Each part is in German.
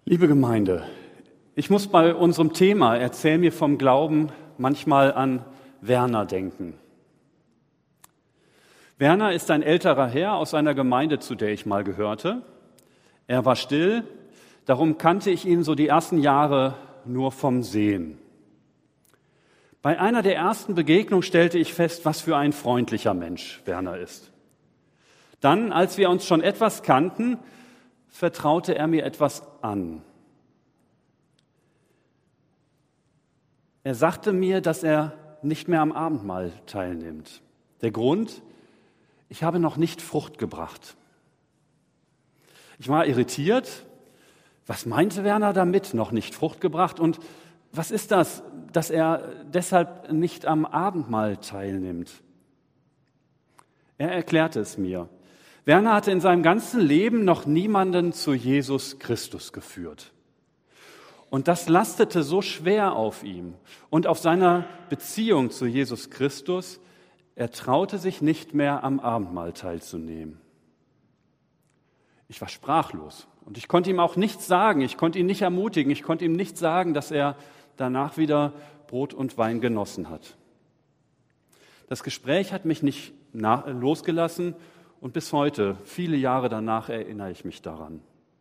Liebe Gemeinde, ich muss bei unserem Thema "Erzähl mir vom Glauben" manchmal an Werner denken. Werner ist ein älterer Herr aus einer Gemeinde, zu der ich mal gehörte. Er war still, darum kannte ich ihn so die ersten Jahre nur vom Sehen. Bei einer der ersten Begegnungen stellte ich fest, was für ein freundlicher Mensch Werner ist. Dann, als wir uns schon etwas kannten, vertraute er mir etwas an. Er sagte mir, dass er nicht mehr am Abendmahl teilnimmt. Der Grund: ich habe noch nicht Frucht gebracht. Ich war irritiert. Was meinte Werner damit, noch nicht Frucht gebracht? Und was ist das, dass er deshalb nicht am Abendmahl teilnimmt? Er erklärte es mir. Werner hatte in seinem ganzen Leben noch niemanden zu Jesus Christus geführt. Und das lastete so schwer auf ihm und auf seiner Beziehung zu Jesus Christus, er traute sich nicht mehr, am Abendmahl teilzunehmen. Ich war sprachlos und ich konnte ihm auch nichts sagen, ich konnte ihn nicht ermutigen, ich konnte ihm nicht sagen, dass er danach wieder Brot und Wein genossen hat. Das Gespräch hat mich nicht losgelassen. Und bis heute, viele Jahre danach, erinnere ich mich daran.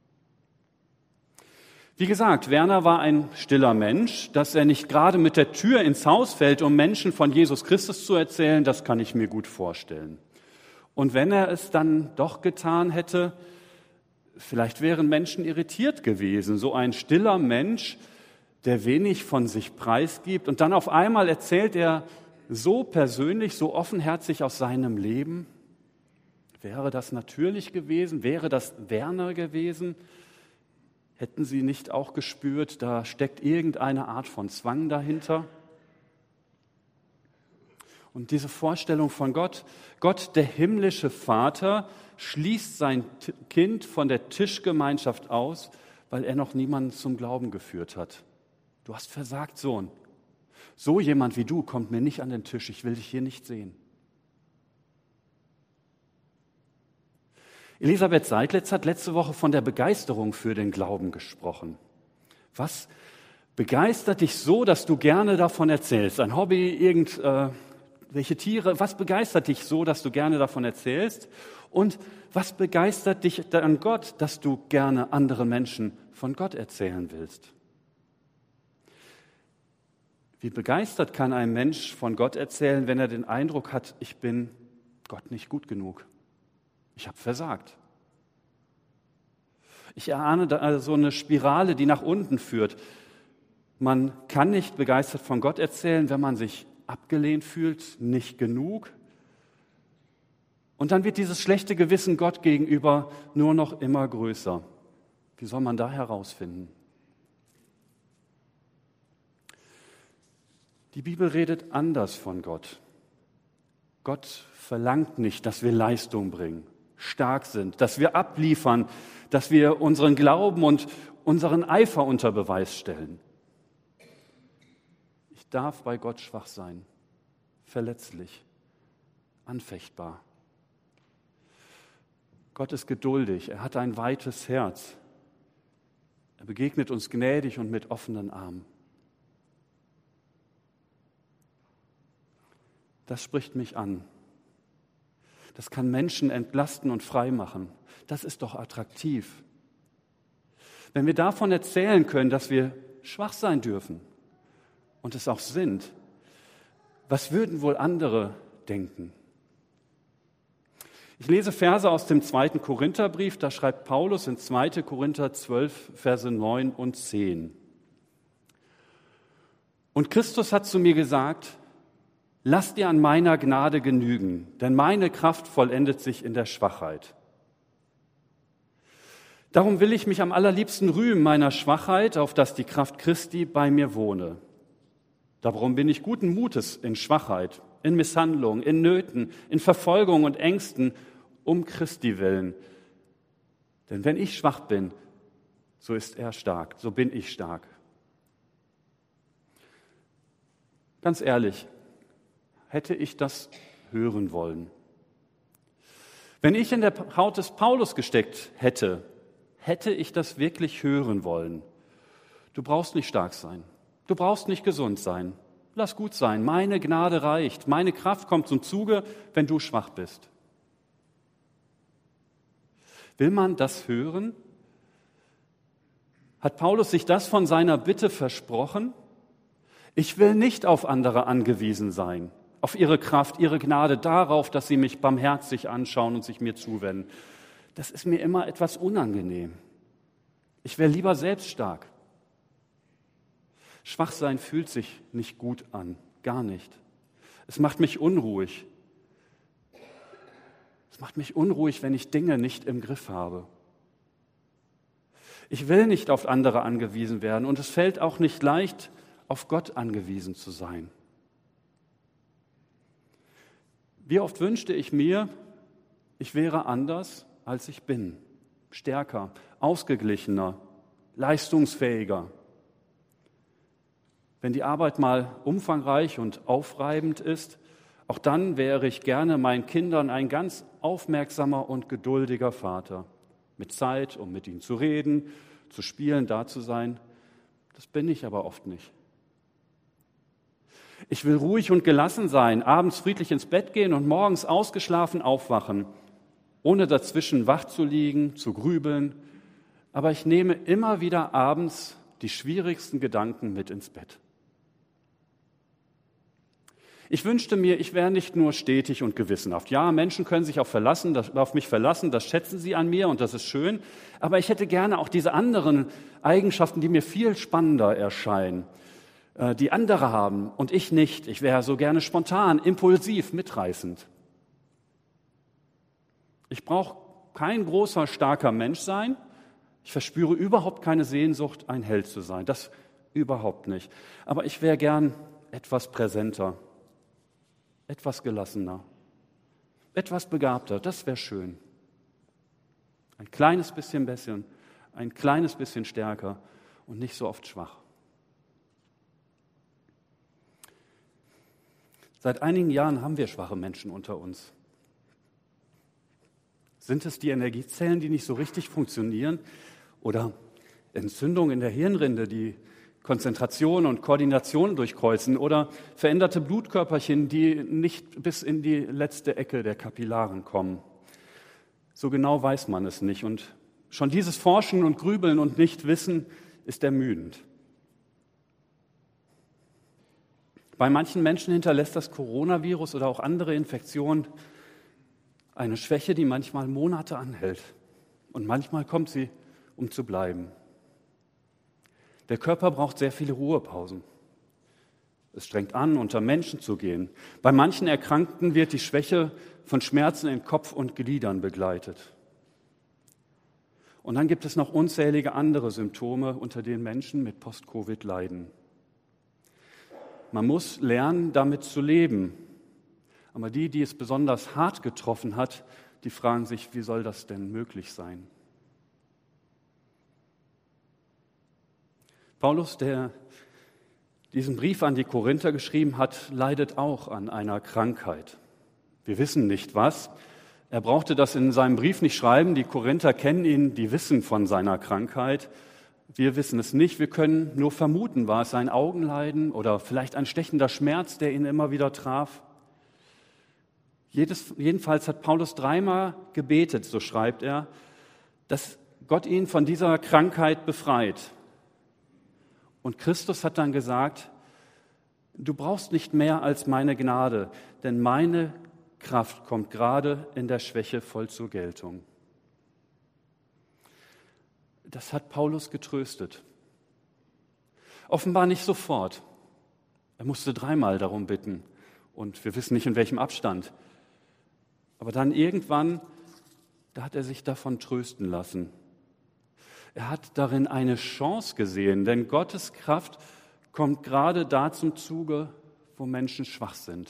Wie gesagt, Werner war ein stiller Mensch. Dass er nicht gerade mit der Tür ins Haus fällt, um Menschen von Jesus Christus zu erzählen, das kann ich mir gut vorstellen. Und wenn er es dann doch getan hätte, vielleicht wären Menschen irritiert gewesen. So ein stiller Mensch, der wenig von sich preisgibt. Und dann auf einmal erzählt er so persönlich, so offenherzig aus seinem Leben. Wäre das natürlich gewesen? Wäre das Werner gewesen? Hätten Sie nicht auch gespürt, da steckt irgendeine Art von Zwang dahinter? Und diese Vorstellung von Gott, Gott, der himmlische Vater, schließt sein Kind von der Tischgemeinschaft aus, weil er noch niemanden zum Glauben geführt hat. Du hast versagt, Sohn. So jemand wie du kommt mir nicht an den Tisch, ich will dich hier nicht sehen. Elisabeth Seidlitz hat letzte Woche von der Begeisterung für den Glauben gesprochen. Was begeistert dich so, dass du gerne davon erzählst? Ein Hobby, irgendwelche Tiere? Was begeistert dich so, dass du gerne davon erzählst? Und was begeistert dich an Gott, dass du gerne anderen Menschen von Gott erzählen willst? Wie begeistert kann ein Mensch von Gott erzählen, wenn er den Eindruck hat, ich bin Gott nicht gut genug? Ich habe versagt. Ich erahne da so eine Spirale, die nach unten führt. Man kann nicht begeistert von Gott erzählen, wenn man sich abgelehnt fühlt, nicht genug. Und dann wird dieses schlechte Gewissen Gott gegenüber nur noch immer größer. Wie soll man da herausfinden? Die Bibel redet anders von Gott. Gott verlangt nicht, dass wir Leistung bringen, stark sind, dass wir abliefern, dass wir unseren Glauben und unseren Eifer unter Beweis stellen. Ich darf bei Gott schwach sein, verletzlich, anfechtbar. Gott ist geduldig, er hat ein weites Herz. Er begegnet uns gnädig und mit offenen Armen. Das spricht mich an. Das kann Menschen entlasten und frei machen. Das ist doch attraktiv. Wenn wir davon erzählen können, dass wir schwach sein dürfen und es auch sind, was würden wohl andere denken? Ich lese Verse aus dem 2. Korintherbrief, da schreibt Paulus in 2. Korinther 12, Verse 9 und 10. Und Christus hat zu mir gesagt: Lass dir an meiner Gnade genügen, denn meine Kraft vollendet sich in der Schwachheit. Darum will ich mich am allerliebsten rühmen meiner Schwachheit, auf dass die Kraft Christi bei mir wohne. Darum bin ich guten Mutes in Schwachheit, in Misshandlung, in Nöten, in Verfolgung und Ängsten, um Christi willen. Denn wenn ich schwach bin, so ist er stark, so bin ich stark. Ganz ehrlich, hätte ich das hören wollen? Wenn ich in der Haut des Paulus gesteckt hätte, hätte ich das wirklich hören wollen. Du brauchst nicht stark sein. Du brauchst nicht gesund sein. Lass gut sein. Meine Gnade reicht. Meine Kraft kommt zum Zuge, wenn du schwach bist. Will man das hören? Hat Paulus sich das von seiner Bitte versprochen? Ich will nicht auf andere angewiesen sein, auf ihre Kraft, ihre Gnade, darauf, dass sie mich barmherzig anschauen und sich mir zuwenden. Das ist mir immer etwas unangenehm. Ich wäre lieber selbst stark. Schwachsein fühlt sich nicht gut an, gar nicht. Es macht mich unruhig. Es macht mich unruhig, wenn ich Dinge nicht im Griff habe. Ich will nicht auf andere angewiesen werden und es fällt auch nicht leicht, auf Gott angewiesen zu sein. Wie oft wünschte ich mir, ich wäre anders, als ich bin, stärker, ausgeglichener, leistungsfähiger. Wenn die Arbeit mal umfangreich und aufreibend ist, auch dann wäre ich gerne meinen Kindern ein ganz aufmerksamer und geduldiger Vater, mit Zeit, um mit ihnen zu reden, zu spielen, da zu sein. Das bin ich aber oft nicht. Ich will ruhig und gelassen sein, abends friedlich ins Bett gehen und morgens ausgeschlafen aufwachen, ohne dazwischen wach zu liegen, zu grübeln. Aber ich nehme immer wieder abends die schwierigsten Gedanken mit ins Bett. Ich wünschte mir, ich wäre nicht nur stetig und gewissenhaft. Ja, Menschen können sich auf mich verlassen, das schätzen sie an mir und das ist schön. Aber ich hätte gerne auch diese anderen Eigenschaften, die mir viel spannender erscheinen, die andere haben und ich nicht. Ich wäre so gerne spontan, impulsiv, mitreißend. Ich brauche kein großer, starker Mensch sein. Ich verspüre überhaupt keine Sehnsucht, ein Held zu sein. Das überhaupt nicht. Aber ich wäre gern etwas präsenter, etwas gelassener, etwas begabter. Das wäre schön. Ein kleines bisschen besser, ein kleines bisschen stärker und nicht so oft schwach. Seit einigen Jahren haben wir schwache Menschen unter uns. Sind es die Energiezellen, die nicht so richtig funktionieren? Oder Entzündungen in der Hirnrinde, die Konzentration und Koordination durchkreuzen? Oder veränderte Blutkörperchen, die nicht bis in die letzte Ecke der Kapillaren kommen? So genau weiß man es nicht. Und schon dieses Forschen und Grübeln und Nichtwissen ist ermüdend. Bei manchen Menschen hinterlässt das Coronavirus oder auch andere Infektionen eine Schwäche, die manchmal Monate anhält. Und manchmal kommt sie, um zu bleiben. Der Körper braucht sehr viele Ruhepausen. Es strengt an, unter Menschen zu gehen. Bei manchen Erkrankten wird die Schwäche von Schmerzen in Kopf und Gliedern begleitet. Und dann gibt es noch unzählige andere Symptome, unter denen Menschen mit Post-Covid leiden. Man muss lernen, damit zu leben. Aber die es besonders hart getroffen hat, die fragen sich, wie soll das denn möglich sein? Paulus, der diesen Brief an die Korinther geschrieben hat, leidet auch an einer Krankheit. Wir wissen nicht was. Er brauchte das in seinem Brief nicht schreiben. Die Korinther kennen ihn, die wissen von seiner Krankheit. Wir wissen es nicht. Wir können nur vermuten, war es ein Augenleiden oder vielleicht ein stechender Schmerz, der ihn immer wieder traf. Jedenfalls hat Paulus 3-mal gebetet, so schreibt er, dass Gott ihn von dieser Krankheit befreit. Und Christus hat dann gesagt, du brauchst nicht mehr als meine Gnade, denn meine Kraft kommt gerade in der Schwäche voll zur Geltung. Das hat Paulus getröstet. Offenbar nicht sofort. Er musste 3-mal darum bitten und wir wissen nicht, in welchem Abstand. Aber dann irgendwann, da hat er sich davon trösten lassen. Er hat darin eine Chance gesehen, denn Gottes Kraft kommt gerade da zum Zuge, wo Menschen schwach sind.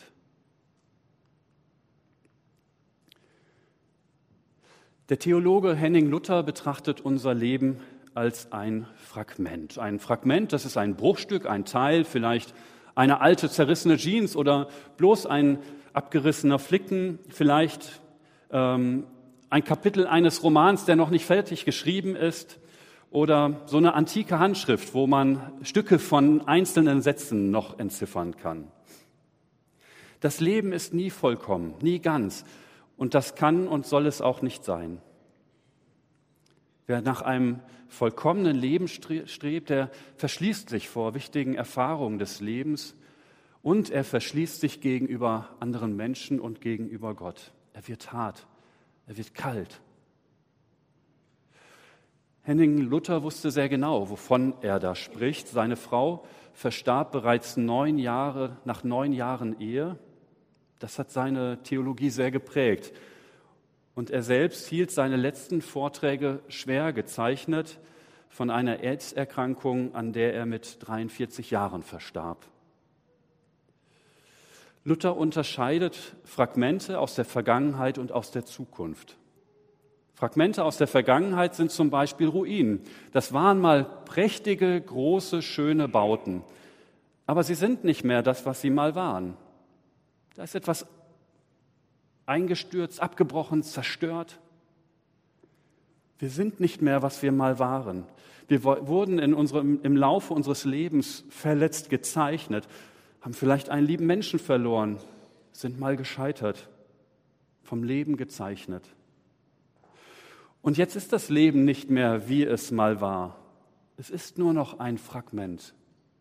Der Theologe Henning Luther betrachtet unser Leben als ein Fragment. Ein Fragment, das ist ein Bruchstück, ein Teil, vielleicht eine alte zerrissene Jeans oder bloß ein abgerissener Flicken, vielleicht ein ein Kapitel eines Romans, der noch nicht fertig geschrieben ist, oder so eine antike Handschrift, wo man Stücke von einzelnen Sätzen noch entziffern kann. Das Leben ist nie vollkommen, nie ganz, und das kann und soll es auch nicht sein. Wer nach einem vollkommenen Leben strebt, der verschließt sich vor wichtigen Erfahrungen des Lebens und er verschließt sich gegenüber anderen Menschen und gegenüber Gott. Er wird hart, er wird kalt. Henning Luther wusste sehr genau, wovon er da spricht. Seine Frau verstarb bereits nach 9 Jahren Ehe. Das hat seine Theologie sehr geprägt. Und er selbst hielt seine letzten Vorträge schwer gezeichnet von einer AIDS-Erkrankung, an der er mit 43 Jahren verstarb. Luther unterscheidet Fragmente aus der Vergangenheit und aus der Zukunft. Fragmente aus der Vergangenheit sind zum Beispiel Ruinen. Das waren mal prächtige, große, schöne Bauten. Aber sie sind nicht mehr das, was sie mal waren. Da ist etwas eingestürzt, abgebrochen, zerstört. Wir sind nicht mehr, was wir mal waren. Wir wurden im Laufe unseres Lebens verletzt gezeichnet, haben vielleicht einen lieben Menschen verloren, sind mal gescheitert, vom Leben gezeichnet. Und jetzt ist das Leben nicht mehr, wie es mal war. Es ist nur noch ein Fragment.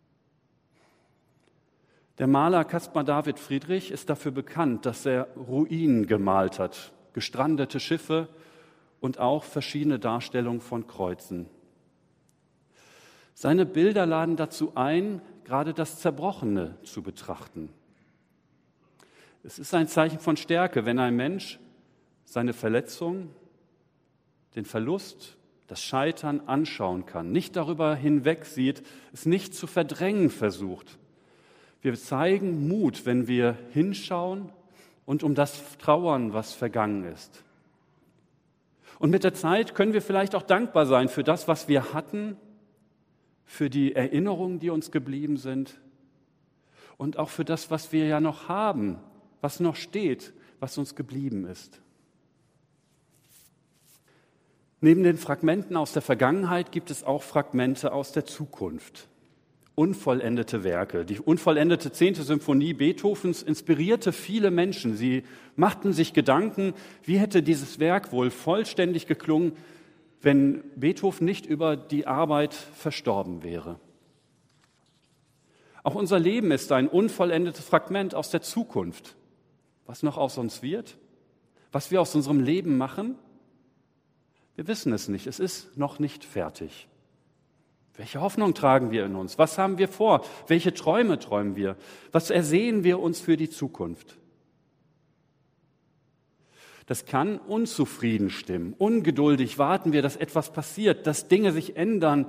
Der Maler Caspar David Friedrich ist dafür bekannt, dass er Ruinen gemalt hat, gestrandete Schiffe und auch verschiedene Darstellungen von Kreuzen. Seine Bilder laden dazu ein, gerade das Zerbrochene zu betrachten. Es ist ein Zeichen von Stärke, wenn ein Mensch seine Verletzung, den Verlust, das Scheitern anschauen kann, nicht darüber hinwegsieht, es nicht zu verdrängen versucht. Wir zeigen Mut, wenn wir hinschauen und um das trauern, was vergangen ist. Und mit der Zeit können wir vielleicht auch dankbar sein für das, was wir hatten, für die Erinnerungen, die uns geblieben sind und auch für das, was wir ja noch haben, was noch steht, was uns geblieben ist. Neben den Fragmenten aus der Vergangenheit gibt es auch Fragmente aus der Zukunft. Unvollendete Werke. Die unvollendete 10. Symphonie Beethovens inspirierte viele Menschen. Sie machten sich Gedanken, wie hätte dieses Werk wohl vollständig geklungen, wenn Beethoven nicht über die Arbeit verstorben wäre. Auch unser Leben ist ein unvollendetes Fragment aus der Zukunft. Was noch aus uns wird? Was wir aus unserem Leben machen? Wir wissen es nicht. Es ist noch nicht fertig. Welche Hoffnung tragen wir in uns? Was haben wir vor? Welche Träume träumen wir? Was ersehen wir uns für die Zukunft? Das kann unzufrieden stimmen. Ungeduldig warten wir, dass etwas passiert, dass Dinge sich ändern.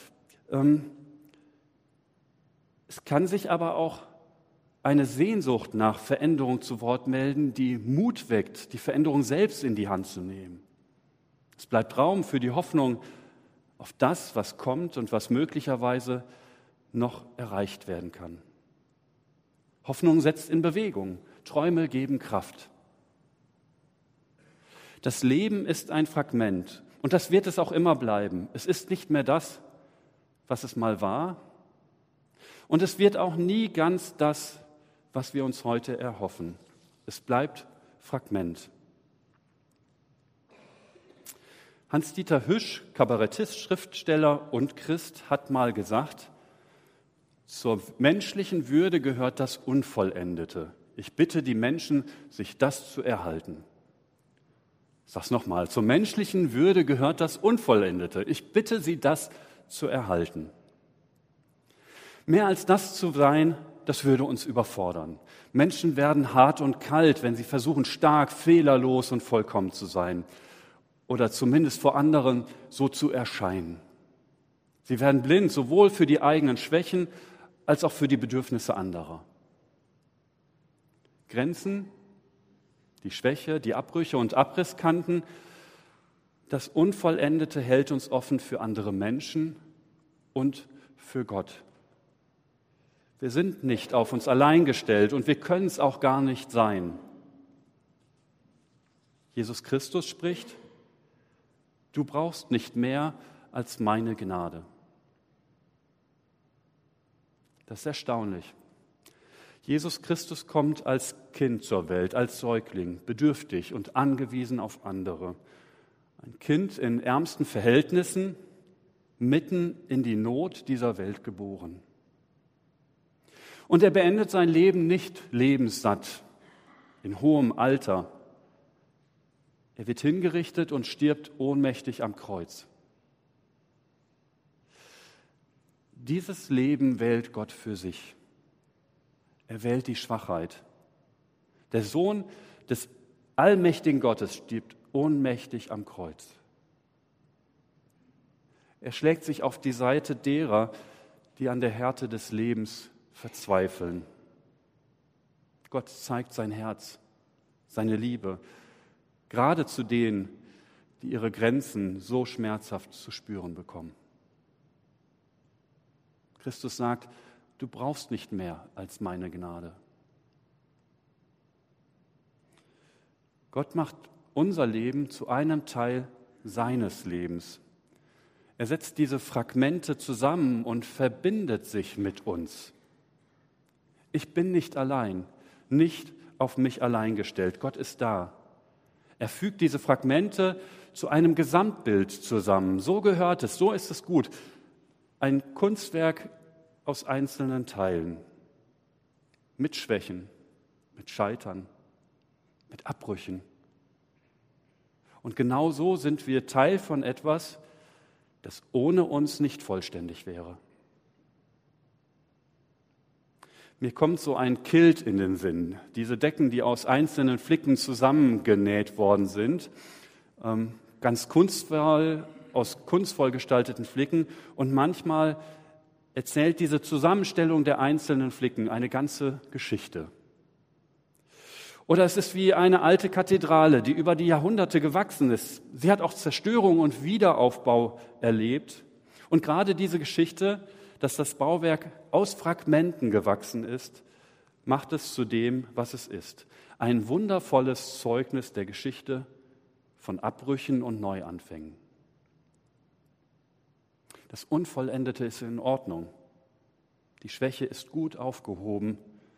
Es kann sich aber auch eine Sehnsucht nach Veränderung zu Wort melden, die Mut weckt, die Veränderung selbst in die Hand zu nehmen. Es bleibt Raum für die Hoffnung auf das, was kommt und was möglicherweise noch erreicht werden kann. Hoffnung setzt in Bewegung, Träume geben Kraft. Das Leben ist ein Fragment und das wird es auch immer bleiben. Es ist nicht mehr das, was es mal war und es wird auch nie ganz das, was wir uns heute erhoffen. Es bleibt Fragment. Hans-Dieter Hüsch, Kabarettist, Schriftsteller und Christ, hat mal gesagt, zur menschlichen Würde gehört das Unvollendete. Ich bitte die Menschen, sich das zu erhalten. Ich sage es nochmal, zur menschlichen Würde gehört das Unvollendete. Ich bitte Sie, das zu erhalten. Mehr als das zu sein, das würde uns überfordern. Menschen werden hart und kalt, wenn sie versuchen, stark, fehlerlos und vollkommen zu sein. Oder zumindest vor anderen so zu erscheinen. Sie werden blind, sowohl für die eigenen Schwächen als auch für die Bedürfnisse anderer. Grenzen, die Schwäche, die Abbrüche und Abrisskanten, das Unvollendete hält uns offen für andere Menschen und für Gott. Wir sind nicht auf uns allein gestellt und wir können es auch gar nicht sein. Jesus Christus spricht: Du brauchst nicht mehr als meine Gnade. Das ist erstaunlich. Jesus Christus kommt als Kind zur Welt, als Säugling, bedürftig und angewiesen auf andere. Ein Kind in ärmsten Verhältnissen, mitten in die Not dieser Welt geboren. Und er beendet sein Leben nicht lebenssatt, in hohem Alter. Er wird hingerichtet und stirbt ohnmächtig am Kreuz. Dieses Leben wählt Gott für sich. Er wählt die Schwachheit. Der Sohn des allmächtigen Gottes stirbt ohnmächtig am Kreuz. Er schlägt sich auf die Seite derer, die an der Härte des Lebens verzweifeln. Gott zeigt sein Herz, seine Liebe, gerade zu denen, die ihre Grenzen so schmerzhaft zu spüren bekommen. Christus sagt: Du brauchst nicht mehr als meine Gnade. Gott macht unser Leben zu einem Teil seines Lebens. Er setzt diese Fragmente zusammen und verbindet sich mit uns. Ich bin nicht allein, nicht auf mich allein gestellt. Gott ist da. Er fügt diese Fragmente zu einem Gesamtbild zusammen. So gehört es, so ist es gut. Ein Kunstwerk aus einzelnen Teilen, mit Schwächen, mit Scheitern, mit Abbrüchen. Und genau so sind wir Teil von etwas, das ohne uns nicht vollständig wäre. Mir kommt so ein Kilt in den Sinn, diese Decken, die aus einzelnen Flicken zusammengenäht worden sind, ganz kunstvoll, aus kunstvoll gestalteten Flicken, und manchmal erzählt diese Zusammenstellung der einzelnen Flicken eine ganze Geschichte. Oder es ist wie eine alte Kathedrale, die über die Jahrhunderte gewachsen ist. Sie hat auch Zerstörung und Wiederaufbau erlebt. Und gerade diese Geschichte, dass das Bauwerk aus Fragmenten gewachsen ist, macht es zu dem, was es ist. Ein wundervolles Zeugnis der Geschichte von Abbrüchen und Neuanfängen. Das Unvollendete ist in Ordnung. Die Schwäche ist gut aufgehoben.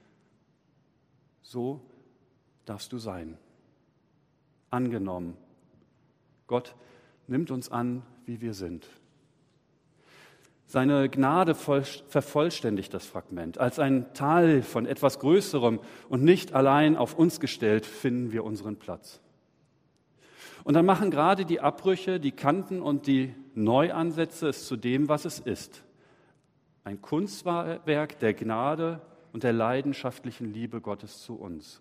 So darfst du sein. Angenommen. Gott nimmt uns an, wie wir sind. Seine Gnade vervollständigt das Fragment. Als ein Teil von etwas Größerem und nicht allein auf uns gestellt, finden wir unseren Platz. Und dann machen gerade die Abbrüche, die Kanten und die Neuansätze es zu dem, was es ist. Ein Kunstwerk der Gnade und der leidenschaftlichen Liebe Gottes zu uns.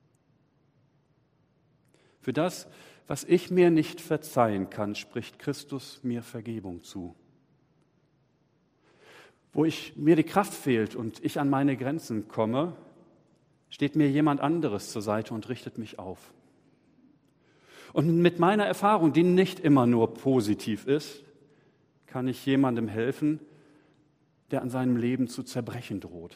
Für das, was ich mir nicht verzeihen kann, spricht Christus mir Vergebung zu. Wo mir die Kraft fehlt und ich an meine Grenzen komme, steht mir jemand anderes zur Seite und richtet mich auf. Und mit meiner Erfahrung, die nicht immer nur positiv ist, kann ich jemandem helfen, der an seinem Leben zu zerbrechen droht.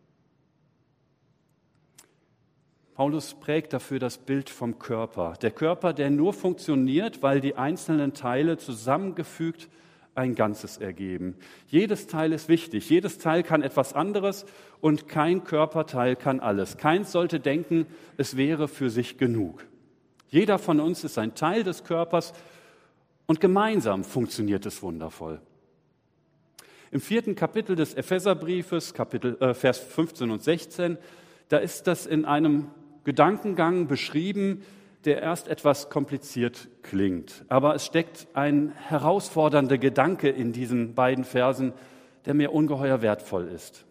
Paulus prägt dafür das Bild vom Körper. Der Körper, der nur funktioniert, weil die einzelnen Teile zusammengefügt ein Ganzes ergeben. Jedes Teil ist wichtig, jedes Teil kann etwas anderes und kein Körperteil kann alles. Keins sollte denken, es wäre für sich genug. Jeder von uns ist ein Teil des Körpers und gemeinsam funktioniert es wundervoll. Im 4. Kapitel des Epheserbriefes, Vers 15 und 16, da ist das in einem Gedankengang beschrieben, der erst etwas kompliziert klingt. Aber es steckt ein herausfordernder Gedanke in diesen beiden Versen, der mir ungeheuer wertvoll ist.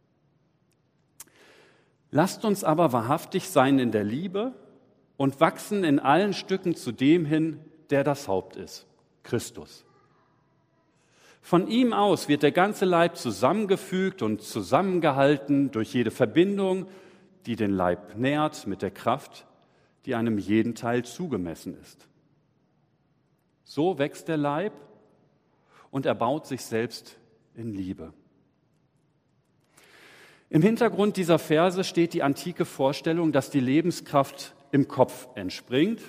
Lasst uns aber wahrhaftig sein in der Liebe und wachsen in allen Stücken zu dem hin, der das Haupt ist, Christus. Von ihm aus wird der ganze Leib zusammengefügt und zusammengehalten durch jede Verbindung, die den Leib nährt mit der Kraft, die einem jeden Teil zugemessen ist. So wächst der Leib und erbaut sich selbst in Liebe. Im Hintergrund dieser Verse steht die antike Vorstellung, dass die Lebenskraft im Kopf entspringt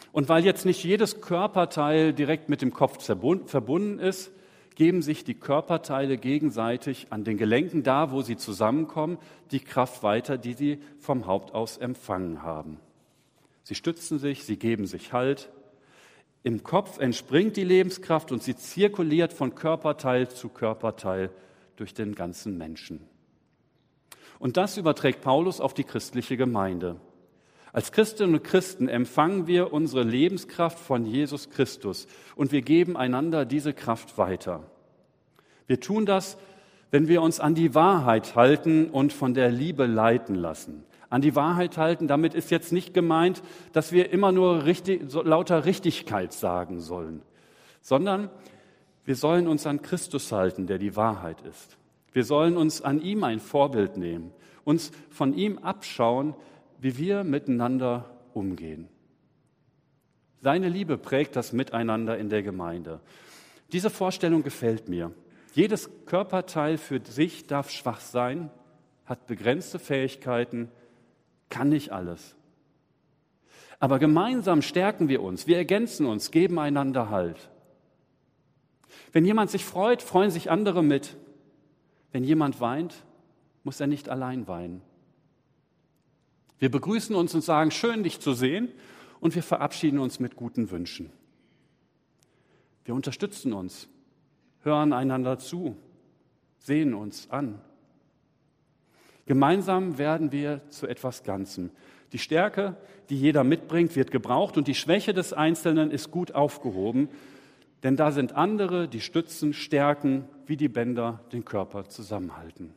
Und weil jetzt nicht jedes Körperteil direkt mit dem Kopf verbunden ist, geben sich die Körperteile gegenseitig an den Gelenken, da wo sie zusammenkommen, die Kraft weiter, die sie vom Haupt aus empfangen haben. Sie stützen sich, sie geben sich Halt. Im Kopf entspringt die Lebenskraft und sie zirkuliert von Körperteil zu Körperteil durch den ganzen Menschen. Und das überträgt Paulus auf die christliche Gemeinde. Als Christinnen und Christen empfangen wir unsere Lebenskraft von Jesus Christus und wir geben einander diese Kraft weiter. Wir tun das, wenn wir uns an die Wahrheit halten und von der Liebe leiten lassen. An die Wahrheit halten, damit ist jetzt nicht gemeint, dass wir immer nur lauter Richtigkeit sagen sollen, sondern wir sollen uns an Christus halten, der die Wahrheit ist. Wir sollen uns an ihm ein Vorbild nehmen, uns von ihm abschauen, wie wir miteinander umgehen. Seine Liebe prägt das Miteinander in der Gemeinde. Diese Vorstellung gefällt mir. Jedes Körperteil für sich darf schwach sein, hat begrenzte Fähigkeiten, kann nicht alles. Aber gemeinsam stärken wir uns, wir ergänzen uns, geben einander Halt. Wenn jemand sich freut, freuen sich andere mit. Wenn jemand weint, muss er nicht allein weinen. Wir begrüßen uns und sagen, schön, dich zu sehen, und wir verabschieden uns mit guten Wünschen. Wir unterstützen uns, hören einander zu, sehen uns an. Gemeinsam werden wir zu etwas Ganzem. Die Stärke, die jeder mitbringt, wird gebraucht und die Schwäche des Einzelnen ist gut aufgehoben, denn da sind andere, die stützen, stärken, wie die Bänder den Körper zusammenhalten.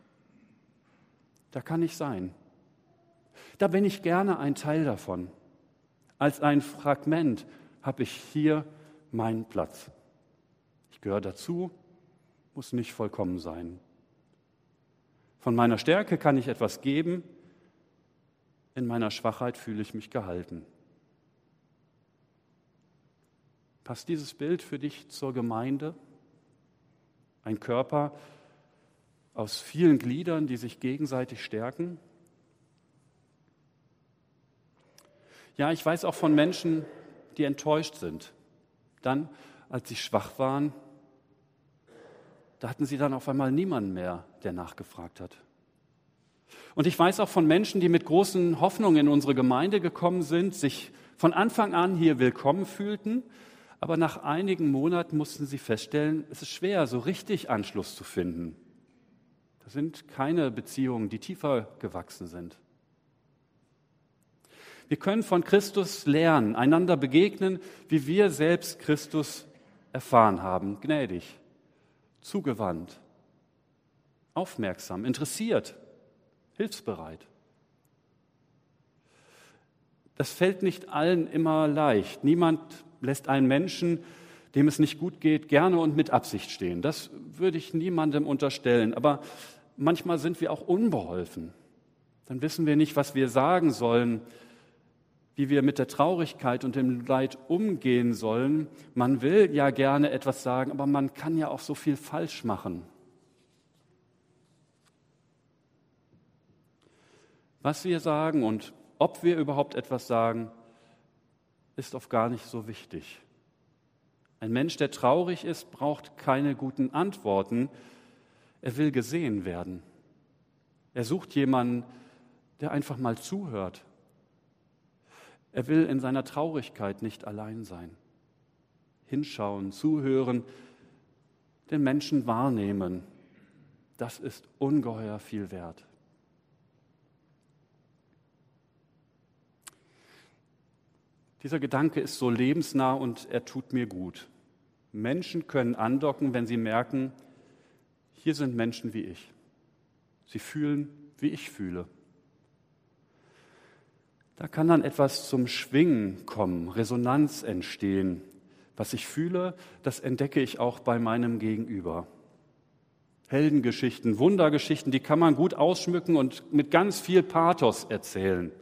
Da kann ich sein. Da bin ich gerne ein Teil davon. Als ein Fragment habe ich hier meinen Platz. Ich gehöre dazu, muss nicht vollkommen sein. Von meiner Stärke kann ich etwas geben, in meiner Schwachheit fühle ich mich gehalten. Passt dieses Bild für dich zur Gemeinde? Ein Körper aus vielen Gliedern, die sich gegenseitig stärken? Ja, ich weiß auch von Menschen, die enttäuscht sind. Dann, als sie schwach waren, da hatten sie dann auf einmal niemanden mehr, der nachgefragt hat. Und ich weiß auch von Menschen, die mit großen Hoffnungen in unsere Gemeinde gekommen sind, sich von Anfang an hier willkommen fühlten, aber nach einigen Monaten mussten sie feststellen, es ist schwer, so richtig Anschluss zu finden. Das sind keine Beziehungen, die tiefer gewachsen sind. Wir können von Christus lernen, einander begegnen, wie wir selbst Christus erfahren haben. Gnädig, zugewandt, aufmerksam, interessiert, hilfsbereit. Das fällt nicht allen immer leicht. Niemand lässt einen Menschen, dem es nicht gut geht, gerne und mit Absicht stehen. Das würde ich niemandem unterstellen. Aber manchmal sind wir auch unbeholfen. Dann wissen wir nicht, was wir sagen sollen, wie wir mit der Traurigkeit und dem Leid umgehen sollen. Man will ja gerne etwas sagen, aber man kann ja auch so viel falsch machen. Was wir sagen und ob wir überhaupt etwas sagen, ist oft gar nicht so wichtig. Ein Mensch, der traurig ist, braucht keine guten Antworten. Er will gesehen werden. Er sucht jemanden, der einfach mal zuhört. Er will in seiner Traurigkeit nicht allein sein. Hinschauen, zuhören, den Menschen wahrnehmen, das ist ungeheuer viel wert. Dieser Gedanke ist so lebensnah und er tut mir gut. Menschen können andocken, wenn sie merken, hier sind Menschen wie ich. Sie fühlen, wie ich fühle. Da kann dann etwas zum Schwingen kommen, Resonanz entstehen. Was ich fühle, das entdecke ich auch bei meinem Gegenüber. Heldengeschichten, Wundergeschichten, die kann man gut ausschmücken und mit ganz viel Pathos erzählen.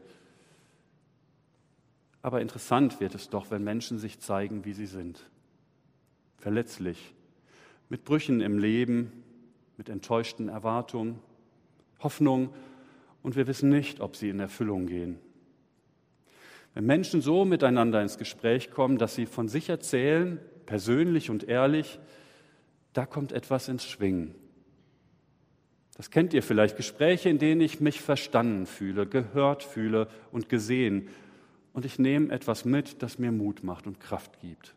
Aber interessant wird es doch, wenn Menschen sich zeigen, wie sie sind. Verletzlich, mit Brüchen im Leben, mit enttäuschten Erwartungen, Hoffnung und wir wissen nicht, ob sie in Erfüllung gehen. Wenn Menschen so miteinander ins Gespräch kommen, dass sie von sich erzählen, persönlich und ehrlich, da kommt etwas ins Schwingen. Das kennt ihr vielleicht, Gespräche, in denen ich mich verstanden fühle, gehört fühle und gesehen. Und ich nehme etwas mit, das mir Mut macht und Kraft gibt.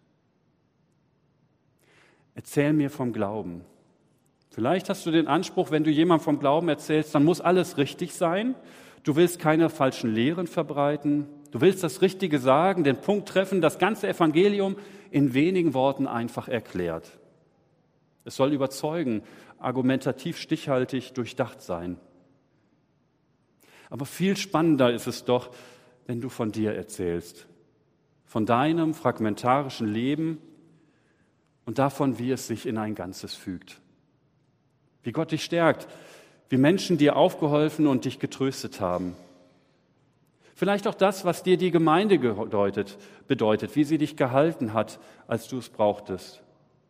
Erzähl mir vom Glauben. Vielleicht hast du den Anspruch, wenn du jemandem vom Glauben erzählst, dann muss alles richtig sein. Du willst keine falschen Lehren verbreiten. Du willst das Richtige sagen, den Punkt treffen, das ganze Evangelium in wenigen Worten einfach erklärt. Es soll überzeugen, argumentativ stichhaltig durchdacht sein. Aber viel spannender ist es doch, wenn du von dir erzählst, von deinem fragmentarischen Leben und davon, wie es sich in ein Ganzes fügt. Wie Gott dich stärkt, wie Menschen dir aufgeholfen und dich getröstet haben. Vielleicht auch das, was dir die Gemeinde bedeutet, wie sie dich gehalten hat, als du es brauchtest.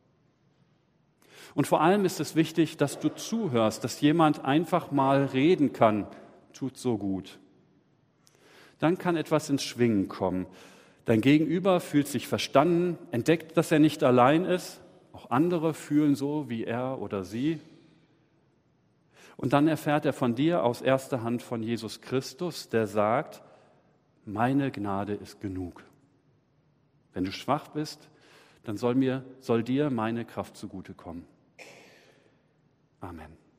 Und vor allem ist es wichtig, dass du zuhörst, dass jemand einfach mal reden kann, tut so gut. Dann kann etwas ins Schwingen kommen. Dein Gegenüber fühlt sich verstanden, entdeckt, dass er nicht allein ist. Auch andere fühlen so wie er oder sie. Und dann erfährt er von dir aus erster Hand von Jesus Christus, der sagt, meine Gnade ist genug. Wenn du schwach bist, dann soll dir meine Kraft zugutekommen. Amen.